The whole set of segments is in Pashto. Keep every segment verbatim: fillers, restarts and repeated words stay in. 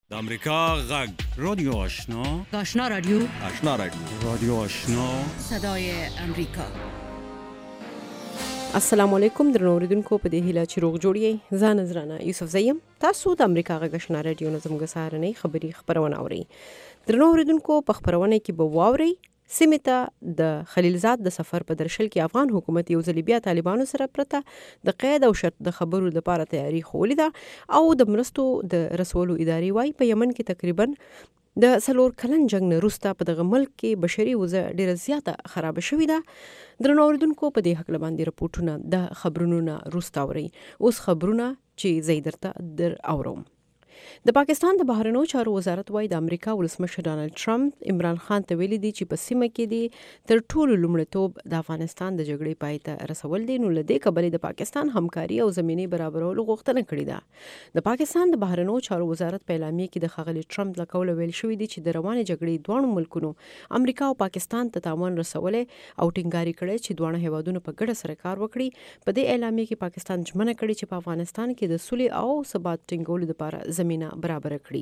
د امریکا غږ رادیو آشنا آشنا رادیو آشنا رادیو رادیو آشنا صدای امریکا. السلام علیکم درنو اوریدونکو، په دې هیله چې روغ جوړ یې. زه نذرانه یوسف زیم، تاسو د امریکا غږ آشنا رادیو نه زموږ سهارنۍ خبري خبرونه اورئ. درنو اوریدونکو، په خبرونه کې به واورئ سیمې ته د خلیلزاد د سفر په درشل کې افغان حکومت یو ځل بیا طالبانو سره پرته د قید او شرط د خبرو لپاره تیاری خولی ده او د مرستو د رسولو ادارې وایي په یمن کې تقریبا د څلور کلن جنگ نه وروسته په دغه ملک کې بشري وضع ډیره زیاته خراب شوې ده. درنو اوریدونکو، په دې هکله باندې رپورټونه د خبرونو نه وروسته اورئ. اوس خبرونه چې زه درته در اورم. د پاکستان د بهرنیو چارو وزارت وايي د امریکا ولسمشر ډانلډ ټرمپ عمران خان ته ویلي دي چې په سیمه کې دي تر ټولو لومړیتوب د افغانستان د جګړې پای ته رسول دي، نو له دې کبلې د پاکستان همکاري او زمینې برابرولو غوښتنه کړې ده. د پاکستان د بهرنیو چارو وزارت په اعلامیه کې د ښاغلي ټرمپ له قوله ویل شوي دي چې د روانې جګړې دواړو ملکونو امریکا او پاکستان ته تاوان رسولی او ټینګاري کړی چې دواړه هیوادونه په ګډه سره کار وکړي. په دې اعلامیه کې پاکستان ژمنه کړې چې په افغانستان کې د سولې او ثبات ټینګولو لپاره زمینه برابر کړي.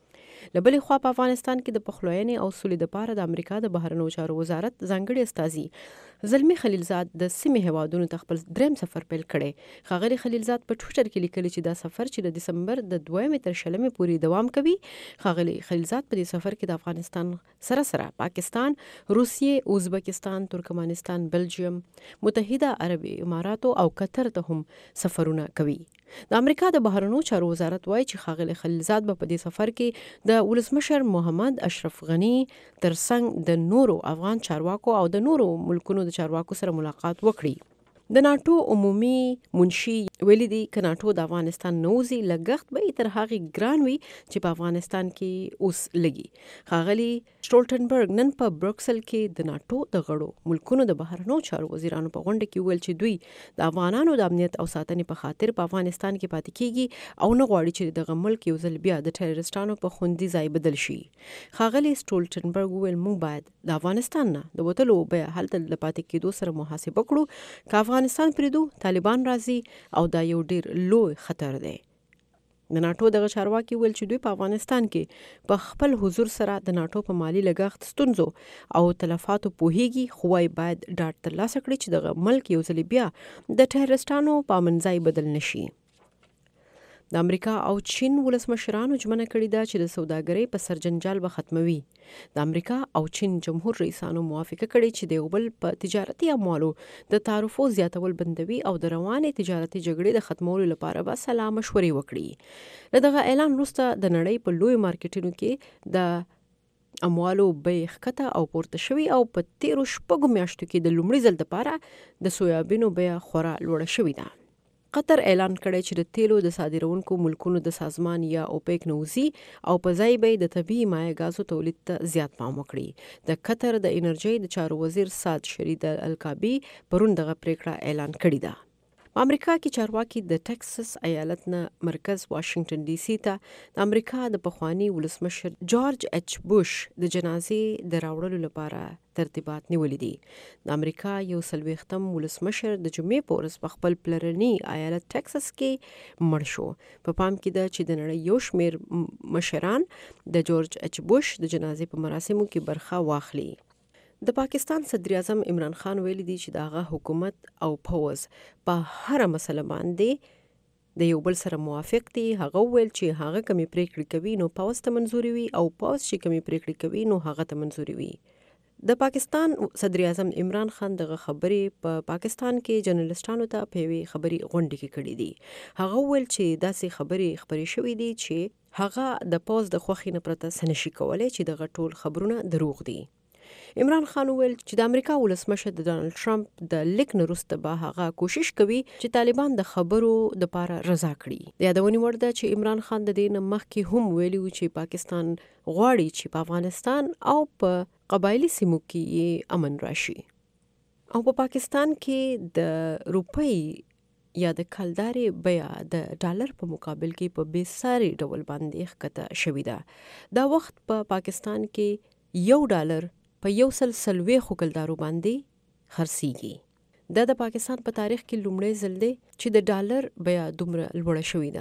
له بلې خوا په افغانستان کې د پخلاینې او سولې لپاره د امریکا د بهرنیو چارو وزارت ځانګړي استازي زلمی خلیلزاد د سیمې هیوادونو ته خپل دریم سفر پیل کړی. ښاغلي خلیلزاد په ټویټر کې لیکلي چې دا سفر چې د دسمبر د دویمې تر شلمې پورې دوام کوي. ښاغلي خلیلزاد په دې سفر کې د افغانستان سره سره پاکستان، روسیې، ازبکستان، ترکمنستان، بلجیم، متحده عربي اماراتو او قطر ته هم سفرونه کوي. د امریکا د بهرنیو چارو وزارت وایي چې ښاغلي خلیلزاد به په دې سفر کې د ولسمشر محمد اشرف غني ترڅنګ د نورو افغان چارواکو او د نورو ملکونو د چارواکو سره ملاقات وکړي. د ناټو عمومي منشي ویلي دي که ناټو د افغانستان نوځي لګښت به تر هغې ګران وي چې په افغانستان کې اوس لګي. ښاغلي سټولټنبرګ نن په بروکسل کې د ناټو د غړو ملکونو د بهرنیو چارو وزیرانو په غونډه کې ویل چې دوی د افغانانو د امنیت او ساتنې په خاطر په افغانستان کې پاتې کیږي او نه غواړي چې دغه ملک یو ځل بیا د ټیررستانو په خوندي ځای بدل شي. ښاغلي سټولټنبرګ ویل موږ باید د افغانستان نه د وتلو بیا هلته د پاتې کېدو سره محاسبه کړو. که افغانستان پریدو طالبان راځي او دا یو ډیر لوی خطر دی. د ناټو دغه چارواکي ویل چې دوی په افغانستان کې په خپل حضور سره د ناټو په مالی لګښت ستونزو او تلفاتو پوهیږي، خو وايي باید ډاډ ترلاسه کړي چې دغه ملک یو ځل بیا د ټیررستانو په منځای بدل نشي. د امریکا او چین ولسمشرانو ژمنه کړې ده چې د سوداګرۍ په سر جنجال به ختموي. د امریکا او چین جمهور رئیسانو موافقه کړې چې د یو بل په تجارتي اموالو د تعرفو زیاتول بندوي او د روانې تجارتي جګړې د ختمولو لپاره به سلا مشورې وکړي. له دغه اعلان وروسته د نړۍ په لوی مارکیټونو کې د اموالو بیې ښکته او پورته شوي او په تیرو شپږو میاشتو کې د لومړي ځل لپاره د سویابینو بیه خورا لوړه شوې ده. قطر اعلان کړی چې د تیلو د صادرونکو ملکونو د سازمان یا اوپیک نوزي او په ځای به د طبیعي مایع ګازو تولید ته زیات پام وکړي. د قطر د انرژۍ د چارو وزیر سعد شرید الکابي پرون دغه پریکړه اعلان کړې ده. په امریکا کې چارواکي د ټکساس ایالت نه مرکز واشنگټن ډي سي ته د امریکا د پخوانی ولسمشر جورج ایچ بوش د جنازې د راوړلو لپاره ترتیبات نیولي دي. د امریکا یو څلوېښتم ولسمشر د جمعې په ورځ په خپل پلرني ایالت ټکساس کې مړ شو. په پام کې ده چې د نړۍ یو شمېر مشران د جورج ایچ بوش د جنازې په مراسمو کې برخه واخلي. د پاکستان صدر اعظم عمران خان ویلي دي چې د هغه حکومت او پوځ په هر مسله باندې د یو بل سره موافق دي. هغه ویل چې هغه کمی پریکړې کوي نو پوځ ته منځوري وي او پوځ چې کمی پریکړې کوي نو هغه ته منځوري وي. د پاکستان صدر اعظم عمران خان دغه خبرې په پا پاکستان کې جرنالستانو ته په یوې خبري غونډه کې کړې دي. هغه ویل چې داسې خبرې خبرې شوې دي چې هغه د پوځ د خوښې نه پرته څه نشي کولی چې دغه ټول خبرونه دروغ دي. عمران خان ویل چې د امریکا ولسمشر د ډانلډ ټرمپ د لیک نه وروسته به هغه کوشش کوي چې طالبان د خبرو لپاره رضا کړي. د یادونې وړ ده چې عمران خان د دې نه مخکې هم ویلي و چې پاکستان غواړي چې په افغانستان او په قبایلي سیمو کې امن راشي او په پاکستان کې د روپۍ یا د کلدارې بیه د ډالر په مقابل کې په بې ساري ډول باندې ښکته شوې ده. دا وخت په پا پاکستان کې یو ډالر په یو سل څلوېښتو کلدارو باندې خرڅیږي. دا د پاکستان په تاریخ کې لومړی ځل دی چې د ډالر بیه دومره لوړه شوې ده.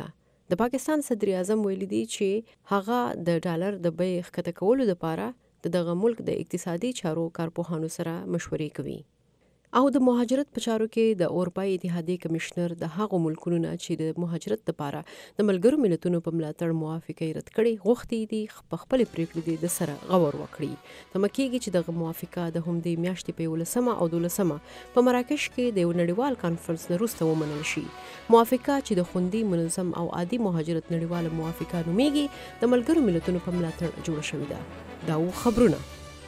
د پاکستان صدر اعظم ویلي دی چې هغه د ډالر د بیې ښکته کولو لپاره د دغه ملک د اقتصادي چارو کارپوهانو سره مشورې کوي. او د مهاجرت په چارو کې د اروپای اتحادیې کمشنر د هغو ملکونو نه چې د مهاجرت لپاره د ملګرو ملتونو په ملاتړ موافقه رد کړي غوښتي دي په خپل پریکړې د سره غور وکړي. تمه کېږي چې دغه موافقه د همدې میاشتې په یولسمه او دولسمه په مراکش کې د یو نړیوال کانفرنس نه وروسته ومنل شي. موافقه چې د خوندي منظم او عادي مهاجرت نړیواله موافقه نومیږي د ملګرو ملتونو په ملاتړ جوړه شوې ده. دا و خبرونه.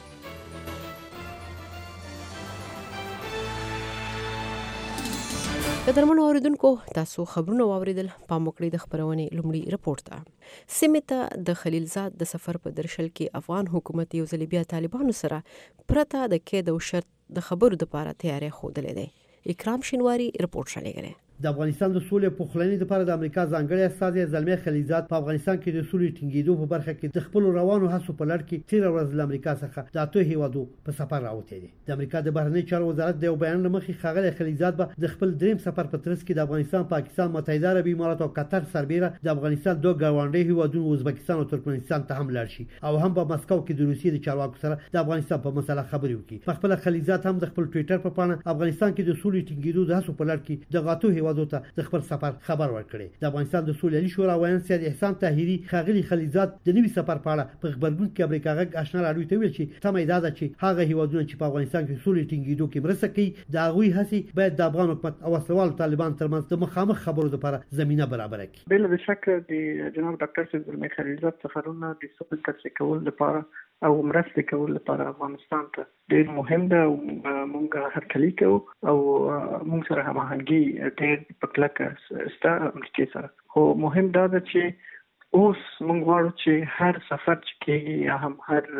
قدرمنو اوریدونکو تاسو خبرونه واوریدل. پام وکړئ د خبرونې لومړی رپورټ ته. سیمې ته د خلیلزاد د سفر په درشل کې افغان حکومت یو ځل بیا طالبانو سره پرته د قید او شرط د خبرو لپاره تیاری خوده دی. اکرام شینواری رپورټ شلیږي. د افغانستان د سولې پخلنې لپاره د امریکا ځانګړي استازي زلمي خلیلزاد په افغانستان کې د سولې ټینګېدو په برخه کې د خپل روانو هڅو په لړ کې تیر ورځ له امریکا څخه د اته هیوادو په سفر راوته دي. د امریکا د بهرنی چارو وزارت د یو بیان لمخې خاغلی خلیلزاد به د خپل دریم سفر په ترڅ کې د افغانستان، پاکستان، متحده عربي امارات او قطر سربېره د افغانستان دوه ګاونډي هیوادونو ازبکستان او ترکمنستان ته هم لاړ شي او هم په مسکو کې د روسیې د چارواکو سره د افغانستان په مسله خبرې وکړي. په خپل خلیلزاد هم د خپل ټوئیټر په پاڼه افغانستان کې د سولې ټینګېدو د هڅو په لړ کې د غاتو هیوادو ته د خپل سفر خبر ورکړي. د افغانستان د سولې شورا ویان سید احسان طاهری خاغلی خلیلزاد د نوي سفر په اړه په خبرګون کې امریکا غږ آشنا راډیو ته ویل چې تمه ده چې هغه هیوادونه چې په افغانستان کې سولې ټینګېدو کې مرسته کوي د هغوی هڅې باید د افغان حکومت او وسلوالو طالبان ترمنځ د مخامخ خبرو لپاره زمينه برابر کړي. بل شک د جناب ډاکټر سید زلمي خلیلزاد سفرونه د سولې ترسره کول لپاره او مرسته کول لپاره افغانستان ته ډېر مهم ده او موږ هرکلی کوو او موږ سره هماهنګي ډېر په کلکه ستا امریکا سره. خو مهم دا ده چې اوس موږ غواړو چې هر سفر چې کېږي یا هم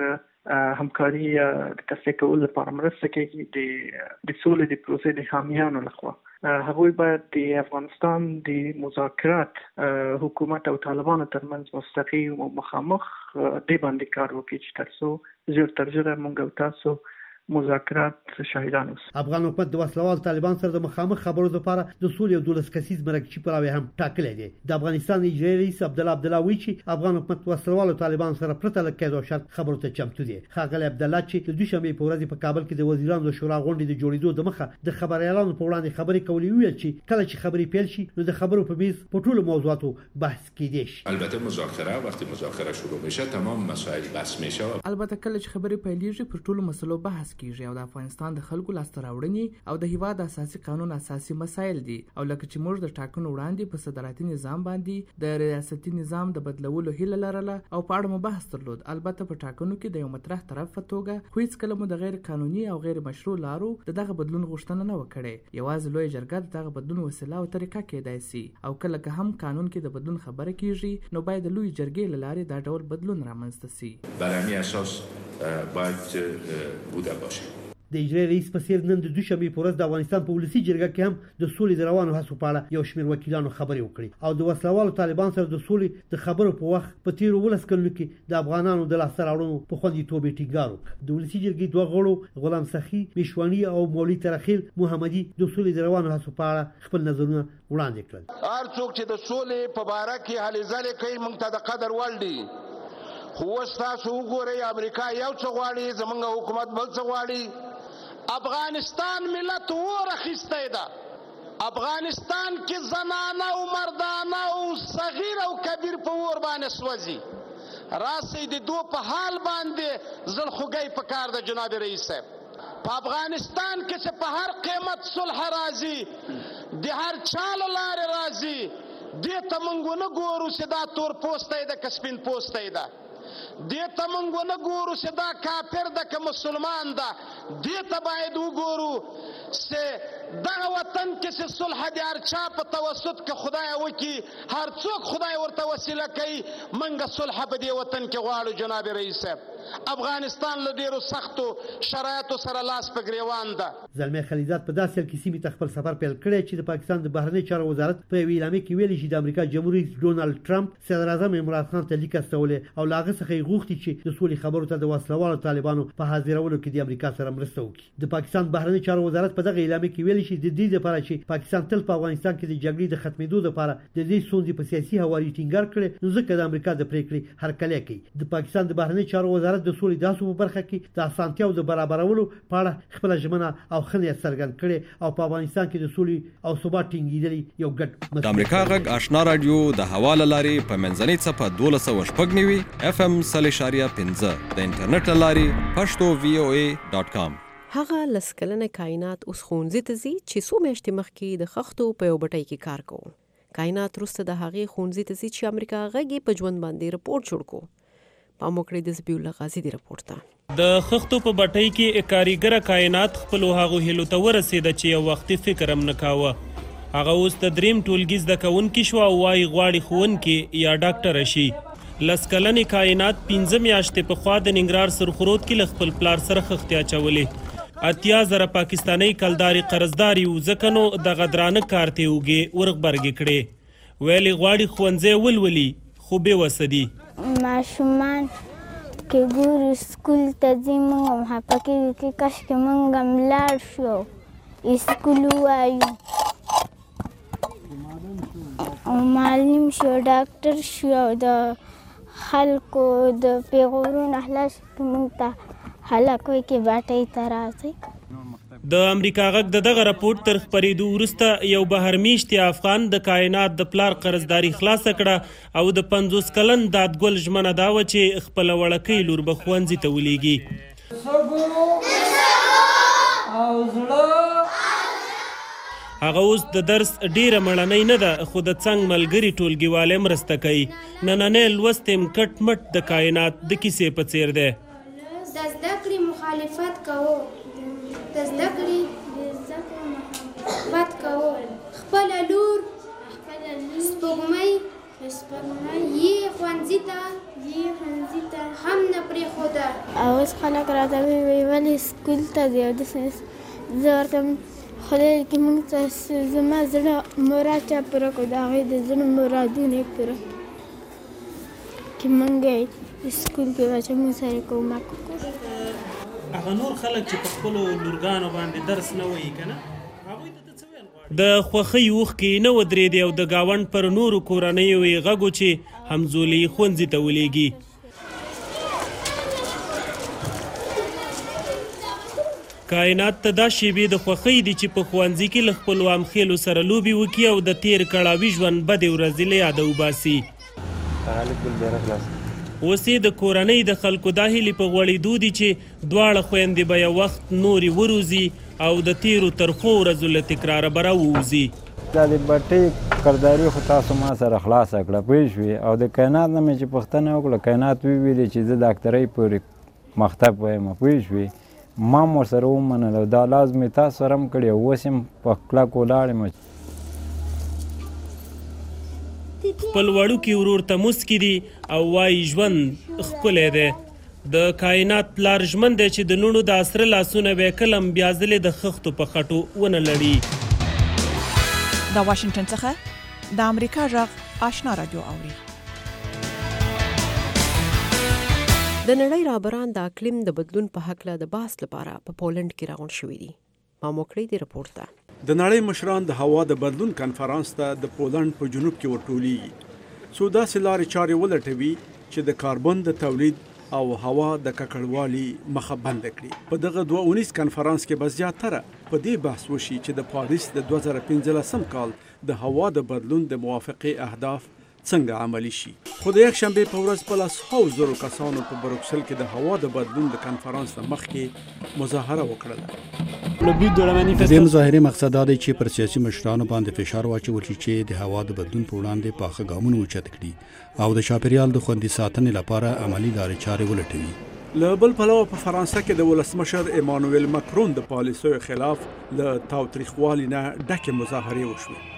هر همکاري د ترسره کولو لپاره مرسته کېږي د د سولې د پروسې د حامیانو لخوا هغوی باید د افغانستان د مذاکرات حکومت او طالبانو ترمنځ مستقیم او مخامخ د باندې کار وکړي چې ترڅو ژر تر ژره موږ او تاسو مذاکرات شاهدان اوسو. افغان حکومت د وسلوال طالبان سره د مخامخ خبرو لپاره د سولې او دولس کسیز مرکزي پلاوی هم ټاکلی دی. د افغانستان اجرایي رئیس عبدالله عبدالله وایي چې افغان حکومت وسلوال طالبان سره پرته له قید او شرط خبرو ته چمتو دی. ښاغلی عبدالله چې د دوشنبې په ورځ په کابل کې د وزیرانو د شورا غونډې د جوړېدو د مخه د خبريالانو په وړاندې خبرې کولې ویل چې کله چې خبرې پیل شي نو د خبرو په میز په ټولو موضوعاتو بحث کیدی شي. البته مذاکره وقتی مذاکره شروع میشه تمام مسائل بحث میشه. البته کله چې خبرې پیلېږي پر ټولو مسلو بحث کیږي او د افغانستان د خلکو لاسته راوړنې او د هیواد اساسي قانون اساسي مسایل دي او لکه چې موږ د ټاکنو وړاندې په صدارتي نظام باندې د ریاستي نظام د بدلولو هیله لرله او په اړه مو بحث درلود. البته په ټاکنو کې د یو مطرح طرف په توګه خو هیڅ کله مو د غیر قانوني او غیر مشروع لارو د دغه بدلون غوښتنه نه وکړي. یوازې لوی جرګه د دغه بدلون وسیله او طریقه کېدای شي او کله که هم قانون کې د بدلون خبره کیږي نو باید د لوی جرګې له لارې دا ډول بدلون رامنځته شي. بر همین اساس باید بوده باشه. د اجرایي رئیس په څیر نن د دوشنبې په ورځ د افغانستان په ولسی جرګه کې هم د سولې د روانو هڅو په اړه یو شمېر وکیلانو خبرې وکړې او د وسلوالو طالبان سره د سولې د خبرو په وخت په تیرو ولس کلونو کې د افغانانو د لاسته راوړنو په خوندیتوب یې ټینګار وکړ. د ولسی جرګې دوه غړو غلام سخي میشواني او مولوي ترخیل محمدي د سولې د روانو هڅو په اړه خپل نظرونه وړاندې کړل. هر څوک چې د سولې په باره کې هلې ځلې کوي موږ ته د قدر وړ دي. خو اوس تاسو وګورئ امریکا یو څه غواړي، زموږ حکومت بل څه غواړي. افغانستان ملت اور اخیستی ده. افغانستان کې زنانه او مردانه او صغیر او کبیر په اور باندې سوځي. راسئ د دو په حال باندې زړخوږی په کار ده جناب رئیس صاحب. په افغانستان کې چې په هر قیمت صلح راځي د هر چا له لارې راځي دې ته موږ ونه ګورو چې دا تور پوستی ده که سپین پوستی ده. دې ته موږ ونه ګورو چې دا کافر ده که مسلمان ده. دې ته باید وګورو چې دغه وطن کې چې صلح د هر چا په توسط که خدای وکړي هر څوک خدای ورته وسیله کوي موږ صلح په دې وطن کې غواړو جناب رئیس صاحب. افغانستان له ډیرو سختو شرایطو سره لاس په ګریوان ده. زلمی خلیلزاد په داسې حال کې سیمې ته خپل سفر پیل کړی چې د پاکستان د بهرنی چارو وزارت په یوې اعلامیه کې ویلي چې د امریکا جمهور رئیس ډونالډ ټرمپ صدر اعظم عمران خان ته لیک استولی او له هغه څخه یې غوښتي چې د سولې خبرو ته د وسلوالو طالبانو په حاضرولو کې د امریکا سره مرسته وکړي. د پاکستان بهرنی چارو وزارت په دغه اعلامیه کې ویلي چې د دې لپاره چې پاکستان تل په افغانستان کې د جګړې د ختمېدو لپاره د دې ستونزې په سیاسي هواري ټینګار کړي، نو ځکه د امریکا د پریکړې هرکلی کوي. د پاکستان د بهرنی چارو وزارت د سولې داسو په برخه کې د اسانتیاو د برابرولو په اړه خپل ژمنه او خنیت څرګند کړي او په افغانستان کې د سولې او ثبات ټینګېدل یو ګډ د امریکا غږ آشنا رادیو د حواله لارې په منځنۍ څپه دولس سوه شپږ نوي اف ام سل اشاریه پنځه د انټرنیټ له لارې پښتو وی او ای ډاټ کام. هغه لس کلنه کائنات اوس ښوونځي ته ځي چې څو میاشتې مخکې د خښتو په یو بټۍ کې کار کوو. کائنات وروسته د هغې ښوونځي ته ځي چې امریکا غږ یې په ژوند باندې رپورټ جوړ کړو. پام وکړئ د ذبیح الله غازي د رپورټ ته. د خښتو په بټۍ کې کاریګره کائنات خپلو هغو هیلو ته ورسېده چې یو وختي فکر هم نه کاوه. هغه اوس د دریم ټولګي زده کوونکې شوه او وایي غواړي ښوونکې یا ډاکټره شي. لس کلنې کائنات پنځه میاشتې پخوا د ننګرهار سرخرود کې له خپل پلار سره خښتې اچولې. اتیا زره پاکستاني کلداري قرضدار یو ځکه نو دغه درانه کار ته یې اوږې ورغبرګې کړې. ویلې غواړي ښوونځی ولولي خو بېوسه دي. ماشومان کې ګورو سکول ته ځي، موږ هم خفه کېږو چې کاشکې موږ هم لاړ شو سکول ووایو او معلم شو ډاکټر شو او د خلکو د پیغورونو خلاص کړي، موږ ته هلک وایي چې باټۍ ته راځئ. د امریکا غږ د دغه راپورټ تر خپرېدو وروسته یو بهرمیشتي افغان د کائنات د پلار قرضداري خلاصه کړه او د پنځوس کلن دادګل ژمنه دا وه چې خپله وړکۍ لور به ښوونځي ته ولېږي. هغه اوس د درس ډیره مړنۍ نه ده خو د څنګ ملګري ټولګیوالی مرسته کوي. نننی لوست یې کټ مټ د کائنات د کیسې په څیر دی. د زده کړې مخالفت کوو، د زده کړې مخالفت کوو، خپله لور سپوږمۍ یې ښوونځي ته هم نه پرېښوده. او اوس خلک راته وایي ولې سکول ته ځې او داسې. زه ورته خدای کې موږ ته زما زړه مراد چا پوره کړو، د هغوی د زړه مرادونه یې پوره چې موږ یې سکول کې به چې موږ سره کومک وکړو. هغه نور خلک چې په خپلو لورګانو باندې درس نه وایي که نه، هغوی ته څه ویل غواړي؟ د خوښۍ اوښکې نه ودرېدې او د ګاونډ پر نورو کورنیو یې غږ و چې همزولي یې ښوونځي ته ولېږي. کائنات ته دا شیبې د خوښۍ دي چې په ښوونځي کې له خپلو امخیلو سره لوبې وکړي او د تیر کړاوي ژوند بدې ورځې له یاده وباسي. اوس یې د کورنۍ د خلکو دا هیلې په غوړېدو دي چې دواړه خویندې به یو وخت نورې وروزي او د تیرو ترخو ورځو له تکراره به راووځي. دا د بټۍ کرداري خو تاسو ما سره خلاصه کړه پوه شوې، او د کائنات نه مې چې پوښتنه وکړه کائنات وویلې چې زه ډاکټرۍ پورې مکتب وایم پوه شوې. ما هم ورسره ومنله او دا لاز مې تاسو سره هم کړی او اوس هم په کلکو ولاړ یم. خپل وړوکي ورور ته موسکي دي او وایي ژوند ښکلی دی. د کائنات پلار ژمن دی چې د لوڼو د عصره لاسونه به یې کله هم بیا ځلې د خښتو په خټو ونه لړي. د واشنګټن څخه د امریکا غږ آشنا رادیو اوري. د نړۍ رهبران د اقلیم د بدلون په هکله د بحث لپاره په پولند کې راغونډ شوي دي. پام وکړئ د رپورټ ته. د نړۍ مشران د هوا د بدلون کنفرانس ته د پولند په جنوب کې ورټولېږي څو داسې لارې چارې ولټوي چې د کاربن د تولید او هوا د ککړوالي مخه بنده کړي. په دغه دوه اونیز کنفرانس کې به زیاتره په دې بحث وشي چې د پاریس د دوه زره پنځلسم کال د هوا د بدلون د موافقې اهداف څنګه عملی شي. خو د یک شنبې په ورځ په لسو زرو کسانو په بروکسل کې د هوا د بدلون د کنفرانس نه مخکې مظاهره وکړله. د دې مظاهرې مقصد دا دی چې پر سیاسي مشرانو باندې فشار واچول شي چې د هوا د بدلون په وړاندې پاخه ګامونه اوچت کړي او د چاپیریال د خوندي ساتنې لپاره عملی لارې چارې ولټوي. له بل پلوه په فرانسه کې د ولسمشر ایمانوئل ماکرون د پالیسیو خلاف له تاوتریخوالي نه ډکې مظاهرې وشوې.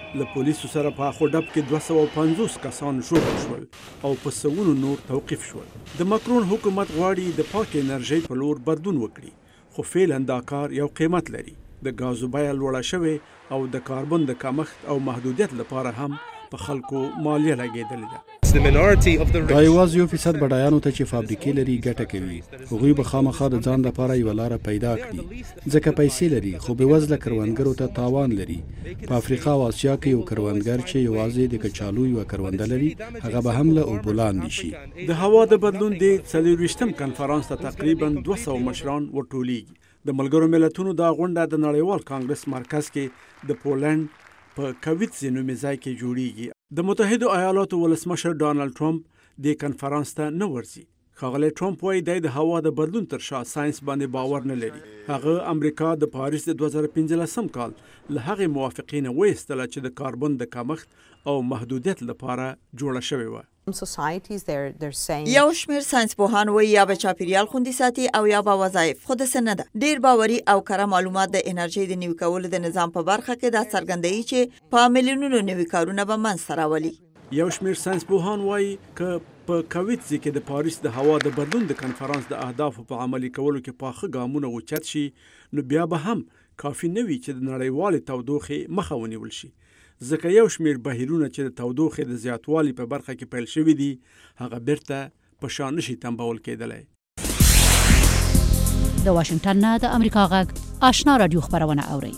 له پولیسو سره په اخو ډب کې دوه سوه پنځوس کسان ژوبل شول او په سوونو نور توقیف شول. د مکرون حکومت غواړي د پاک انرژۍ په لور بدلون وکړي، خو فعلا دا کار یو قیمت لري. د ګازو بیه لوړه شوې او د کاربن د کمښت او محدودیت لپاره هم په خلکو مالیه لګېدلې ده. دا یوازې یو فیصد بډایانو ته چې فابریکې لري ګټه کوي. هغوی به خامخا د ځان لپاره یوه لاره پیدا کړي، ځکه پیسې لري خو بېوزله کروندګرو ته تاوان لري. په افریقا او اسیا کې یو کروندګر چې یوازې د کچالو یوه کرونده لري، هغه به هم له اوبو لاندې شي. د هوا د بدلون د څلرویشتم کنفرانس ته تقریبا دوه سوه مشران ورټولېږي. د ملګرو ملتونو دا غونډه د نړیوال کانګرس مرکز کې د پولنډ په کویتزې نومې ځای کې جوړیږي. د متحدو ایالاتو ولسمشر ډانلډ ټرمپ دې کنفرانس ته نه ورځي. ښاغلی ټرمپ وایي دی د هوا د بدلون تر شا ساينس باندې باور نه لري. هغه امریکا د پاریس د دوه زره پنځلسم کال له هغې موافقې نه وایستله چې د کاربن د کمښت او محدودیت لپاره جوړه شوې وه. یو شمیر ساينس پوهان وایي یا به چاپیریال خوندي ساتي او یا به وظایف خو داسې نه ده. ډیر باوري او کره معلومات د انرژۍ د نوي کولو د نظام په برخه کې دا څرګندوي چې په میلیونونو نوي کارونه به منځته راولي. یو شمیر ساينس پوهان وایي که په کویتزې کې د پاریس د هوا د بدلون د کنفرانس د اهدافو په عملي کولو کې پاخه ګامونه اوچت شي، نو بیا به هم کافي نه وي چې د نړیوالې تودوخې مخه ونیول شي. ځکه یو شمیر بهیرونه چې د تودوخې د زیاتوالي په برخه کې پیل شوي دي، هغه بیرته په شا نشي تنبول کېدلی. د واشنګټن نه د امریکا غږ آشنا رادیو خبرونه اورئ.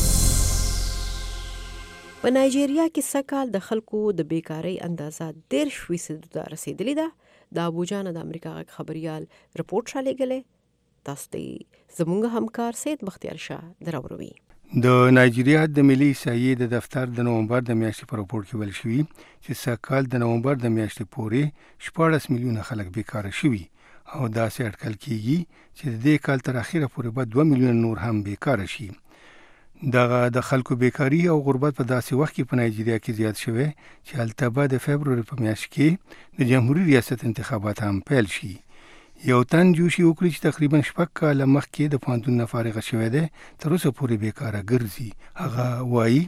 په نایجیریا کې سږ کال د خلکو د بیکارۍ اندازه دېرش فیصدو ته رسېدلې ده. د ابوجا نه د امریکا غږ خبریال رپورټ رالیږلی. تاسو ته زموږ همکار سید بختیار شاه دراوروي. د نایجیریا د ملي احصایې د دفتر د نومبر د میاشتې په راپور کې ویل شوي چې سږ کال د نومبر د میاشتې پورې شپاړس میلیونه خلک بیکاره شوي او داسې اټکل کیږي چې د دې کال تر اخره پورې به دوه میلیونه نور هم بیکاره شي. دغه د خلکو بیکاری او غربت په داسې وخت کې په نایجیریا کې زیات شوی چې هلته به د فبروري په میاشت کې د جمهوریت ریاست انتخابات هم پیل شي. یو تن جوشي وکړي چې تقریبا شپږ کاله مخکې د پوهنتون نه فارغ شوی دی، تر اوسه پورې بیکاره ګرځي. هغه وایي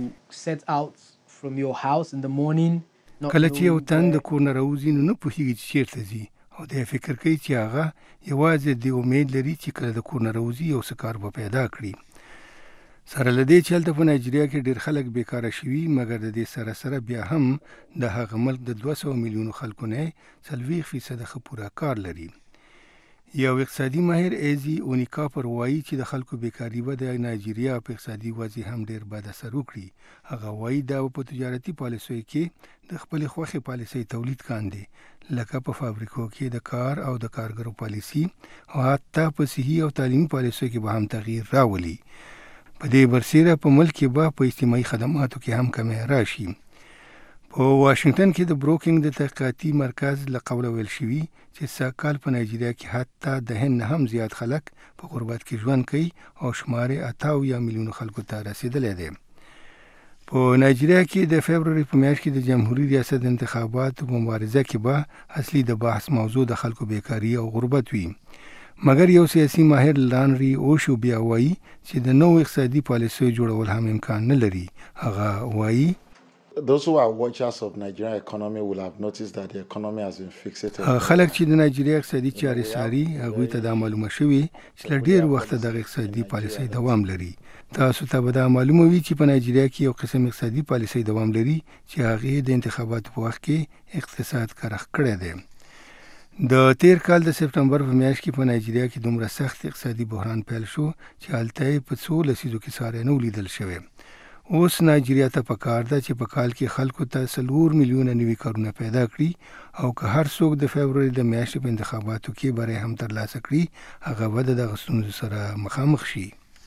کله چې یو تن د کور نه راوځي نو نه پوهېږي چې چېرته ځي او دی فکر کوي چې هغه یوازې د امید لري چې کله د کور نه راوځي یو څه کار به پیدا کړي. سره له دې چې هلته په نایجیریا کې ډېر خلک بیکاره شوي، مګر د دې سره سره بیا هم د هغه ملک د دوه سوه میلیونو خلکو نه څلوېښت فیصده ښه پوره کار لري. یو اقتصادي ماهر ایزي اونیکاپر وایي چې د خلکو بیکاري به د نایجیریا په اقتصادي وضع هم ډېر بد اثر وکړي. هغه وایي دا په تجارتي پالیسیو کې د خپلې خوښې پالیسۍ تولید کاندي، لکه په فابریکو کې د کار او د کارګرو پالیسي او حتی په صحي او تعلیمي پالیسیو کې به هم تغییر راولي. په دې برسیره په ملک کې به په اجتماعي خدماتو کې هم کمی راشي. په واشنګټن کې د بروکینګ د تحقیقاتي مرکز له قوله ویل شوي چې سږ کال په نایجیریا کې حتی د هند نه هم زیات خلک په غربت کې ژوند کوي او شمار اته اویا میلیونو خلکو ته رسېدلی دی. په نایجیریا کې د فبروري په میاشت کې د جمهوریت ریاست انتخاباتو په مبارزه کې به اصلي د بحث موضوع د خلکو بیکاري او غربت وي. مګر یو سیاسي ماهر لانری اوشو بیا وایي چې د نوو اقتصادي پالیسیو جوړول هم امکان نه لري. هغه وایي Those who are watchers of Nigerian economy will have noticed that the economy has been fixated. خلک چې د نایجیریا اقتصادي چارې څاري هغوی ته دا معلومه شوي چې له ډېر وخته دغه اقتصادي پالیسۍ دوام لري. تاسو ته به دا معلومه وي چې په نایجیریا کې یو قسم اقتصادي پالیسۍ دوام لري چې هغې د انتخاباتو په وخت کې اقتصاد کرخ کړی دی. د تیر کال د سپتمبر په میاشت کې په نایجیریا کې دومره سخت اقتصادي بحران پیل شو چې هلته یې په څو لسیزو کې ساری نه ولیدل شوی. اوس نایجیریا ته پکار ده چې په کال کې خلکو ته څلور میلیونه نوي کارونه پیدا کړي او که هر څوک د فبروري د میاشتې په انتخاباتو کې بری هم ترلاسه کړي، هغه به د دغه ستونزو سره مخامخ شي.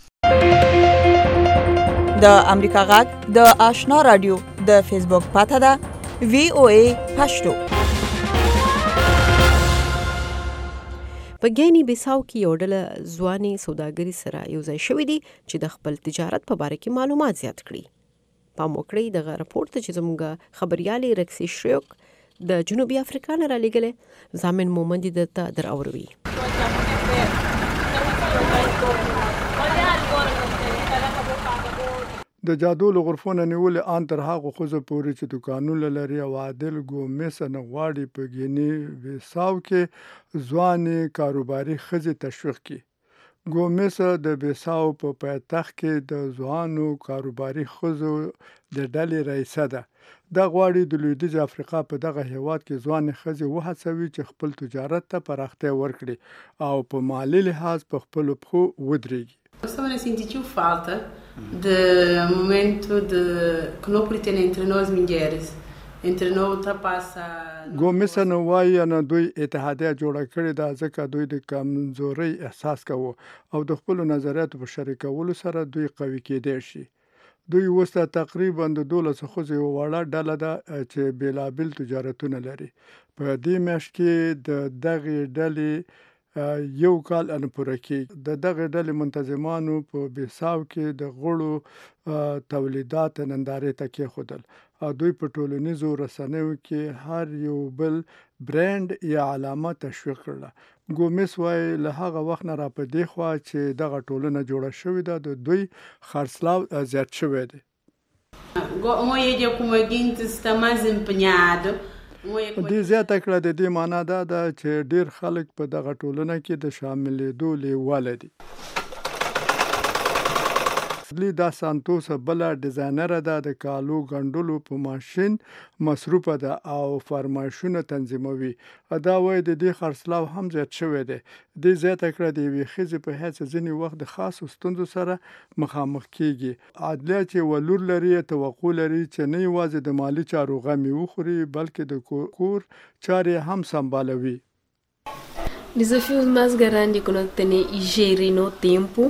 د امریکا غږ د آشنا رادیو د فیسبوک پاته ده وی او ای پښتو. په ګینی بیساو کې یو ډله ځوانې سوداګري سره یو ځای شوي دي چې د خپل تجارت په باره کې معلومات زیات کړي. پام وکړئ دغه راپور ته چې زموږ خبریالې رکسي شریوک د جنوبي افریقا نه رالیږلی. زامن مومندي درته دراوروي. د جادو له غرفو نه نیولې ان تر هغو ښځو پورې چې دوکانونه لري او عادل ګومیس نه غواړي په ګیني بیساو کې ځوانې کاروباري ښځې تشویق کړي. ګومیس د بیساو په پایتخت کې د ځوانو کاروباري ښځو د ډلې رئیسه ده. دا غواړي د لویدیځ افریقا په دغه هیواد کې ځوانې ښځې وهڅوي چې خپل تجارت ته پراختیا ورکړي او په مالي لحاظ په خپلو پښو ودرېږي. Estava sentiu falta de momento de que não pretende entre nós mulheres, entre nós passa. ګومیس نو وایي نه دوی اتحادیه جوړه کړې ده ځکه دوی د کمزورۍ احساس کوي او د خپلو نظریاتو په شریکولو سره دوی قوي کېدای شي. دوی اوس تقریبا د دولسو ښځو یوه وړه ډله ده چې بېلابېل تجارتونه لري. په دې میاشت کې د دغې ډلې یو کال ان پوره کېږي. د دغې ډلې منتظمانو په بیساو کې د غوړو تولیدات نندارې ته کېښودل او دوی په ټولنیزو رسنیو کې هر یو بل برانډ یا علامه تشویق کړله. ګومیس وایي له هغه وخت نه را په دې خوا چې دغه ټولنه جوړه شوې ده د دوی خرڅلاو زیات شوی دی. دې زیاته کړه د دې معنا دا ده چې ډیر خلک په دغه ټولنه کې د شاملېدو لیواله دي. دا سانتوس بله ډیزاینره ده د کالو ګنډلو په ماشین مصروفه ده او فرمایشونه تنظیموي. دا وایي د دې خرڅلاو هم زیات شوی دی. دې زیاته کړه د یوې ښځې په حیث ځینې وخت د خاصو ستونزو سره مخامخ کېږي. عدلیه چې یوه لور لري توقع لري چې نه یوازې د مالي چارو غم یې وخوري بلکې د کور چارې هم سمبالوي. Desafios mais grandes que nós temos gerir no tempo.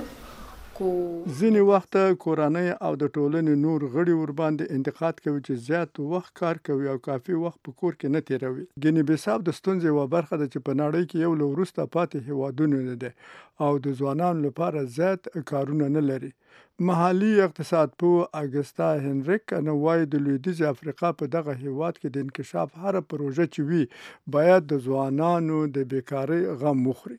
ځینې وخت کورنۍ او د ټولنې نور غړي ورباندې انتقاد کوي چې زیات وخت کار کوي او کافي وخت په کور کې نه تیروي. ګیني بیساو د ستونزې یوه برخه ده چې په نړۍ کې یو له وروسته پاتې هیوادونه نه دی او د ځوانانو لپاره زیات کارونه نه لري. محلي اقتصاد پوه اګستا هنریک نو وایي د لویدیځ افریقا په دغه هیواد کې د انکشاف هره پروژه چې وي باید د ځوانانو د بیکارۍ غم وخوري.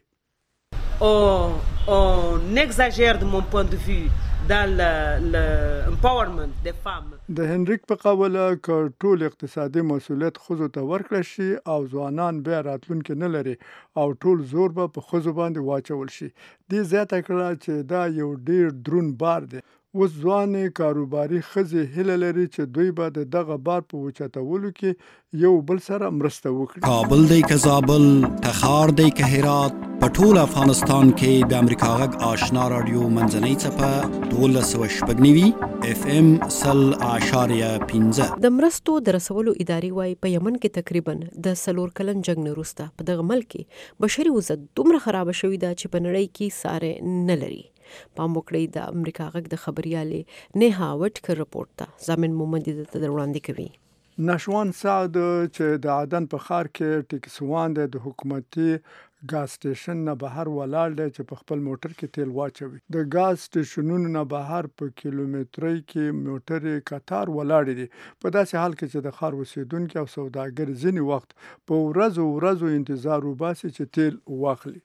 On, on exagère de mon point de vue dans l'empowerment des femmes. د هنریک په قوله که ټول اقتصادي مسؤلیت ښځو ته ورکړل شي او ځوانان بیا راتلونکي نه لري او ټول زور به په ښځو باندې واچول شي. دې زیاته کړه چې دا یو ډیر دروند بار دی. اوس ځوانې کاروباري ښځې هیله لري چې دوی به د دغه بار په اوچتولو کې یو بل سره مرسته وکړي. کابل دی که زابل، تخار دی که هرات، په ټول افغانستان کې د امریکا غږ آشنا رادیو منځنۍ څپه دولس سوه شپږ نوي اف ام سل اعشاریه پنځه. د مرستو د رسولو ادارې وایي په یمن کې تقریبا د څلور کلن جنګ نه وروسته په دغه ملک کې بشري وضعیت دومره خرابه شوې ده چې په نړۍ کې ساری نه لري. پام وکړئ د امریکا غږ د خبريالې نیها وټکر رپورټ ته زمين محمد د وړاندې کوي. نشوان سعد چې د عدن په ښار کې ټیکسوان د حکومتي ګاز سټیشن نه بهر ولاړ دی چې په خپل موټر کې تیل واچوي. د ګاز سټیشنونو نه بهر په کیلومترۍ کې موټرې قطار ولاړې دي. په داسې حال کې چې د ښار اوسیدونکي او سوداګر ځینې وخت په ورځو ورځو انتظار وباسي چې تیل واخلي.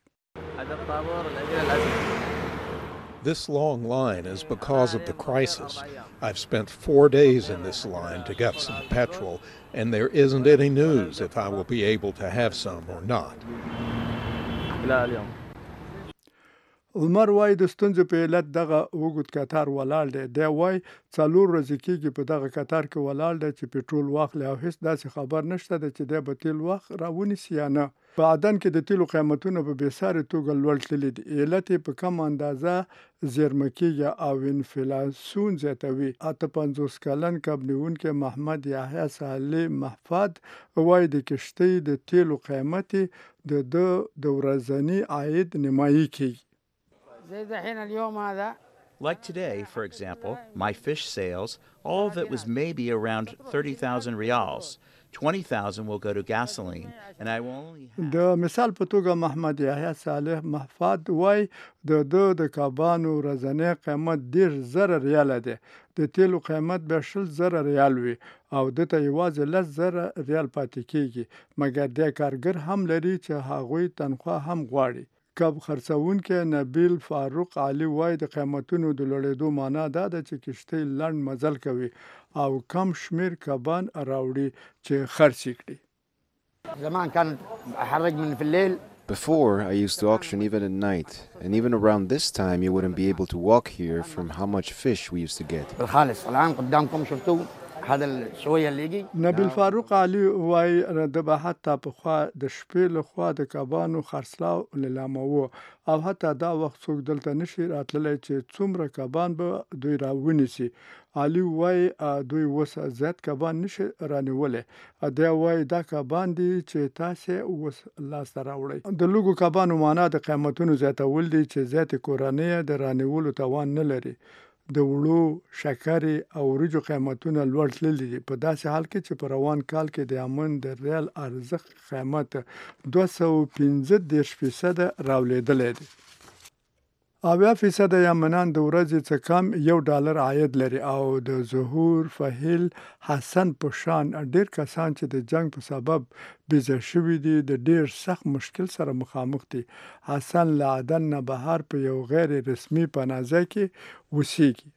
This long line is because of the crisis. I've spent four days in this line to get some petrol, and there isn't any news if I will be able to have some or not. عمر وای د ستونزې په علت دغه وګت قطار ولاړ دی. دی وای څلور ورځې کېږي په دغه قطار کې ولاړ دی چې پټرول واخلي او هیڅ داسې خبر نشته ده چې دی به تیل واخ راونیسي یا نه. په عدن کې د تیلو قیمتونه په بېسارې توګه لوړ تللي دي. علت یې په کم اندازه زیرمه کېږي او انفلاسیون زیاتوي. اته پنځوس کلن کب نیونکی محمد یحیی صالح محفاد وایي د کښتۍ د تیلو قیمت د ده د ورځني عاید نیمایي کېږي. Like today, for example, my fish sales, all of it was maybe around thirty thousand reals. twenty thousand will go to gasoline, and I will only have... د مثال په توګه محمد یحیی صالح محفاد وای د د د کابانو ورځنی قیمت ډیر زره ریال دی. د تیلو قیمت به شل زره ریال وي او دته یوازې لس زره ریال پاتې کیږي. مګر د کارګر هم لري چې هغوی تنخواه هم غواړي. کب خرڅونکي نبیل فاروق علي وایي د قیمتونو د لوړېدو معنا دا ده چې کشتۍ لنډ مزل کوي او کم شمیر کبان راوړي چې خرڅ کړي. زمان كان احرج من في الليل. Before, I used to auction even at night, and even around this time, you wouldn't be able to walk here from how much fish we used to get. بالخالص الآن قدامكم شفتوا هذا الشوية اللي يجي. نبیل فاروق علي وایي د به حتی پخوا د شپې له خوا د کبانو خرڅلاو لیلامه وو او حتی دا وخت څوک دلته نشي راتللی چې څومره کبان به دوی راونیسي. علي وایي دوی اوس زیات کبان نشي رانیولی. دی وایي دا کبان دي چې تاسې اوس لاسته راوړئ. د لږو کبانو معنا د قیمتونو زیاتول دي چې زیاتې کورنۍ د رانیولو توان نه لري. د وړو، شکرې او وریجو قیمتونه لوړ تللي دي په داسې حال کې چې په روان کال کې د یمن د ریال ارزښت قیمت دوه سوه پنځه دېرش فیصده راولېدلی دی. اویا فیصده یمنان د ورځې څه کم یو ډالر عاید لري او د ظهور فهیل حسن په شان ډېر کسان چې د جنگ په سبب بیزه شوي دي د ډېر سخت مشکل سره مخامخ دي. حسن له عدن نه بهر په یو غیر رسمي پناهځای کې اوسیږي.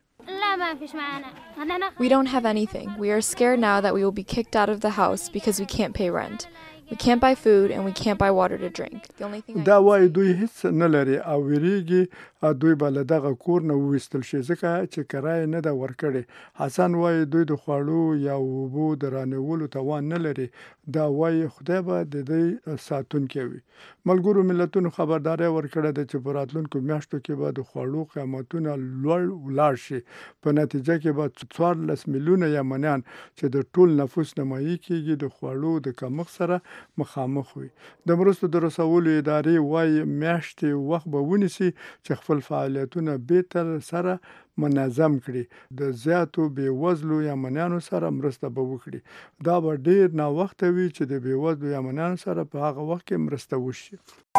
We don't have anything. We are scared now that we will be kicked out of the house because we can't pay rent. We can't buy food and we can't buy water to drink. The only thing دا وایي دوی هیڅ نه لري او ویریږي دوی به له دغه کور نه وویستل شي ځکه چې کرایه نه ده ورکړې. حسن وایي دوی د خوړو یا اوبو د رانیولو توان نه لري. دا وایي خدای به د دوی ساتونکی وي. ملګرو ملتونو خبرداری ورکړې ده چې په راتلونکو میاشتو کې به د خوړو قیمتونه لوړ ولاړ شي. په نتیجه کې به څوارلس میلیونه یمنیان چې د ټول نفوس نمایي کېږي د خوړو د کمښت سره مخامخ وي. د مرستو د رسولو ادارې وایي میاشتې وخت به ونیسي چې خپل فعالیتونه بهتر سره منظم کړي. د زیاتو بېوزلو یمنیانو سره مرسته به وکړي. دا به ډېر ناوخته وي چې د بېوزلو یمنیانو سره په هغه وخت کې مرسته وشي.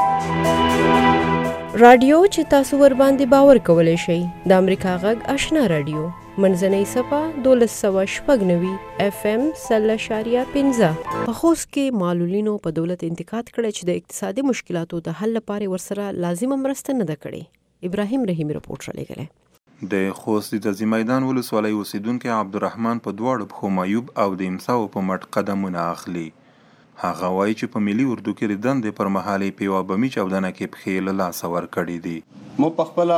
رادیو چې تاسو ور باندې باور کولی شئ د امریکا غږ آشنا رادیو منځنۍ صفه دولس سوه شپږ نوي اف ام سل اشاریه پنځه. په خوست کې معلولینو په دولت انتقاد کړی چې د اقتصادي مشکلاتو د حل لپاره ورسره لازمه مرسته نه ده کړې. ابراهیم رحیمي رپورټ رالیږلی. د خوست د ځي میدان ولسوالۍ اوسیدونکي عبدالرحمن په دواړو پښو معیوب او د امساو په مټ قدمونه اخلي. هغه وایي چې په ملي اردو کې د دندې پر مهال یې په یوه بمي چاودنه کې پښې له لاسه ورکړي دي. مو په خپله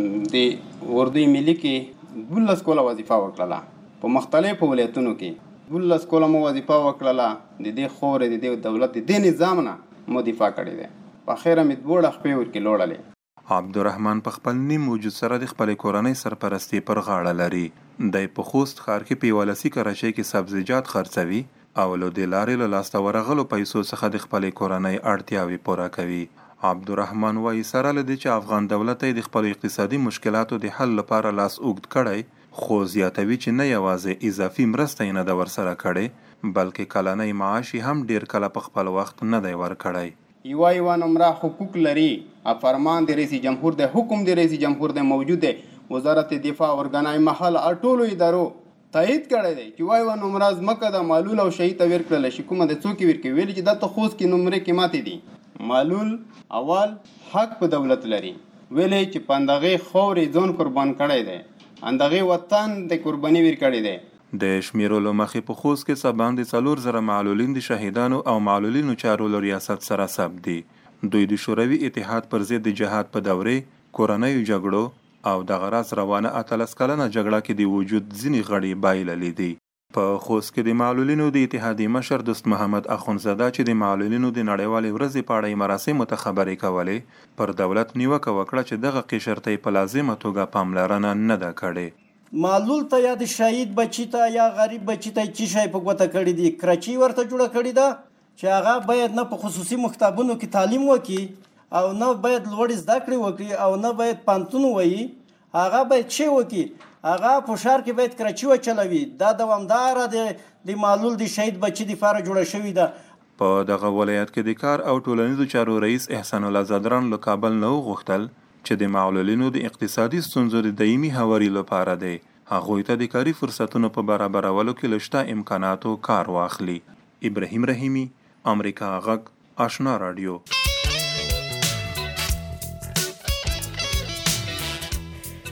د اردو ملي کې دولس کوله وظیفه وکړله په مختلفو ولایتونو کې. دولس کوله مو وظیفه وکړله د دې خورې د دې دولت د دې نظام نه مو دفاع کړې ده. په اخره مې دواړه خپې ورکې لوړلې. عبدالرحمن په خپل نیم وجود سره د خپلې کورنۍ سرپرستي پر غاړه لري. دی په خوست ښار کې په یوه لسي کراچۍ کې سبزیجات خرڅوي او له دې لارې له لاسته ورغلو پیسو څخه د خپلې کورنۍ اړتیاوې پوره کوي. عبدالرحمن وایي سره له دې چې افغان دولت یې د خپلو اقتصادي مشکلاتو د حل لپاره لاس اوږد کړی، خو زیاتوي چې نه یوازې اضافي مرسته یې نه ده ورسره کړې بلکې کلنی معاش یې هم ډېر کله په خپل وخت نه دی ورکړی. یوه یوه نمره حقوق لري. فرمان د رئیس جمهور دی، حکم د رئیس جمهور دی موجود دی. وزارت دفاع ورګنای محل ټولو ادارو تایید کړی دی چې وای و نمره ځمکه د معلول او شهید ته ورکړله شي. کومه د څوک ورکوي ویلي چې دا ته خوست کې نمرې کې ماتې دي. معلول اول حق په دولت لري ویلي چې په اندغې خاورې ځان قربان کړی دی، اندغې وطن د قرباني ورکړی دی. د شمیرولو مخې په خوست کې څه باندې څلور زره معلولین د شهیدانو او معلولینو چارو له ریاست سره ثبت دي. دوی د شوروي اتحاد پر ضد د جهاد په دورې، کورنیو جګړو او دغه راز روانه اتلس کلنه جګړه کې د وجود ځینې غړي بایللي دي. په خوست کې د معلولینو د اتحادیې مشر دوست محمد اخونزاده چې د معلولینو د نړیوالې ورځې په اړه مراسمو ته خبرې کولې، پر دولت نیوکه وکړه چې دغه قشر ته یې په لازمه توګه پاملرنه نه ده کړې. معلول ته یا د شهید بچی ته یا غریب بچی ته چې شی په ګوته کړی دي، کرچی ورته جوړه کړې ده چې هغه باید نه په خصوصي مکتبونو کې تعلیم وکړي او نه باید لوړې زده کړې وکړي او نه باید پانتون وایي. هغه باید څه وکړي؟ هغه په ښار کې باید کرچی وچلوي. دا دوامداره د معلول د شهید بچي دپاره جوړه شوې ده. په دغه ولایت کې د کار او ټولنیزو چارو رئیس احسان الله زادران له کابل نه وغوښتل چې د معلولینو د اقتصادي ستونزو د دایمي هواري لپاره دی هغوی ته د کاري فرصتونو په برابرولو کې له شته امکاناتو کار واخلي. ابراهیم رحیمي، امریکا غږ، آشنا رادیو.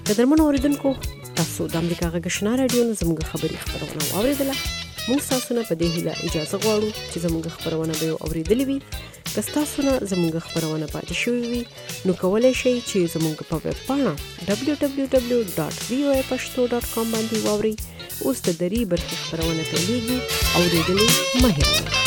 قدرمن اوریدونکو تاسو د امریکا غږ آشنا رادیو نه زموږ خبري خبرونه واوریدله. موږ تاسو نه په دې هیله اجازه غواړو چې زموږ خبرونه به اوریدلې وي. که تاسو نه زموږ خبرونه پاتې شوي وي نو کولای شئ چې زموږ په ویب پاڼه دبلیو دبلیو دبلیو ډاټ وی او ای پښتو ډاټ کام باندې واورئ. اوس د دری برخې خبرونه پیلېږي، اوریدلې مه هېروئ.